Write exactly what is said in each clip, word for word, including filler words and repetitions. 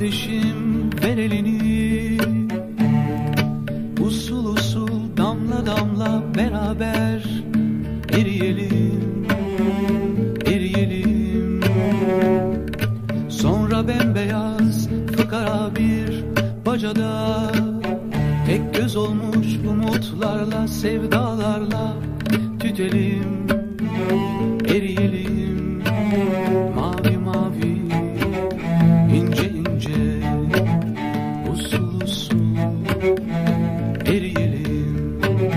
kardeşim ver elini, usul usul damla damla beraber eriyelim, eriyelim. Sonra bembeyaz fıkara bir bacada tek göz olmuş umutlarla sevdalarla tütelim, eriyelim. Mavi mavi ince ince usul usul eriyelim.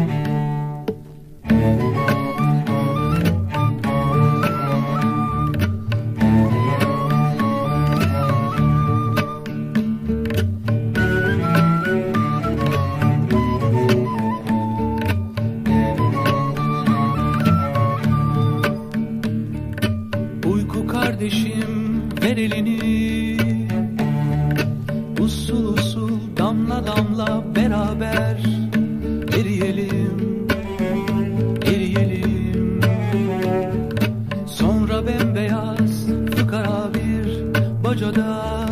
Uyku kardeşim ver elini, usul usul damla damla beraber eriyelim, eriyelim. Sonra bembeyaz fıkara bir bacada